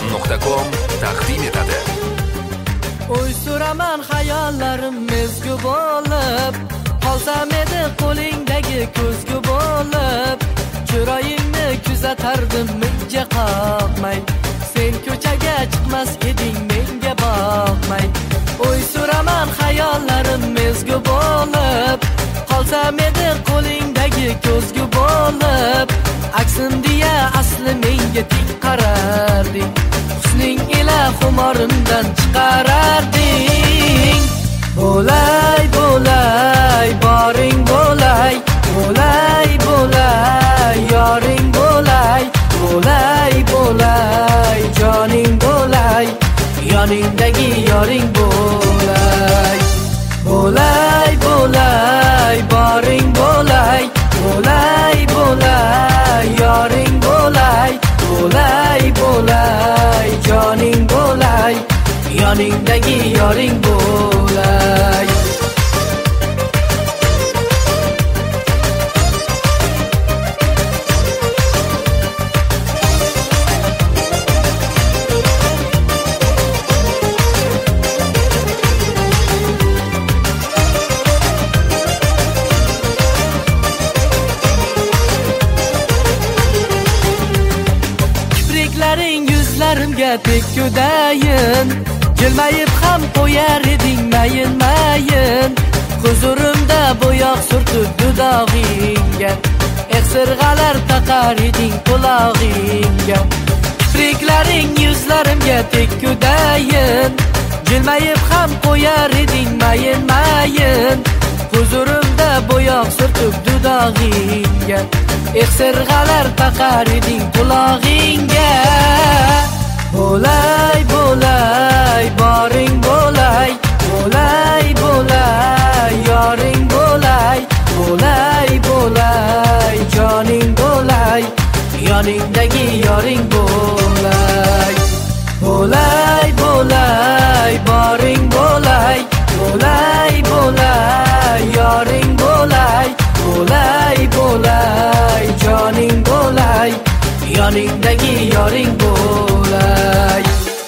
Gulxan.com taqdim etadi. Oy suraman hayollarim mezgu bo'lib, qolsam edi qo'lingdagi ko'zgu bo'lib, chiroyingni kuzatardim menga qoqmay, sen ko'chaga chiqmas eding menga boqmay. Oy suraman hayollarim mezgu bo'lib, qolsam edi qo'lingdagi ko'zgu bo'lib, aksin deya asli menga tik qararding, husning ila xumorimdan chiqararding. Bo'lay bo'lay boring bo'lay, bo'lay bo'lay yoring bo'lay, bo'lay bo'lay joning bo'lay, yoningdagi yoring bo'lay. Bo'lay bo'lay boring bo'lay, bo'lay bo'lay yoring bo'lay, bo'lay bo'lay joning bo'lay, yoningdagi yoring bo'lay. Kipriklaring yuzlarimga tekkudayin, jilmayib ham qo'yar eding mayin mayin, huzurimda bo'yoq surtib dudog'ingga, sirg'alar taqar eding qulog'ingga. Kipriklaring yuzlarimga tekkudayin, jilmayib ham qo'yar eding mayin mayin, huzurimda bo'yoq surtib dudog'ingga, sirg'alar taqar eding qulog'ingga. Bo'lay bo'lay boring bo'lay, bo'lay bo'lay yoring bo'lay, bo'lay bo'lay joning bo'lay, yoningdagi yoring bo'lay. Bo'lay bo'lay boring bo'lay, bo'lay bo'lay yoring bo'lay, bo'lay bo'lay joning bo'lay, yoningdagi yoring bo'lay.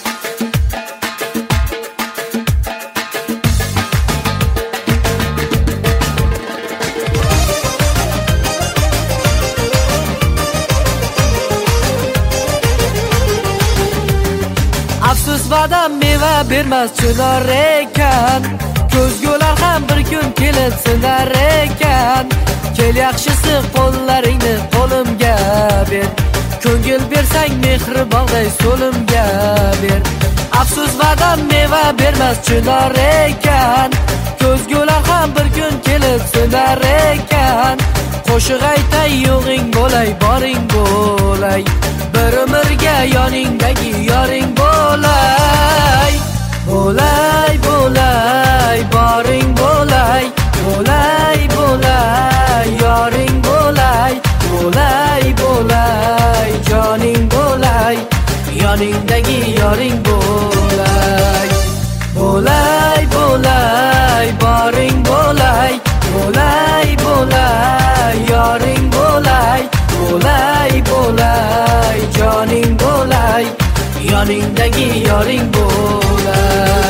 Afsus vadam meva bermas chinor ekan, ko'zgular ham bir kun kelib sinar ekan. Kel yaxshisi qo'llaringni qo'limga ber, ko'ngil bersang mehribonday so'limga ber. Afsus vadam meva bermas chinor ekan, ko'zgular ham bir kun kelib sinar ekan. Qo'shiq aytay yo'g'ing bo'lay boring bo'lay, bir umrga yoningdagi yoring bo'lay. Bo'lay bo'lay boring bo'lay, bo'lay bo'lay yoring bo'lay, bo'lay bo'lay joning bo'lay, yoningdagi yoring bo'lay. Bo'lay bo'lay boring bo'lay, bo'lay bo'lay yoring bo'lay, bo'lay bo'lay joning bo'lay, yoningdagi yoring bo'lay.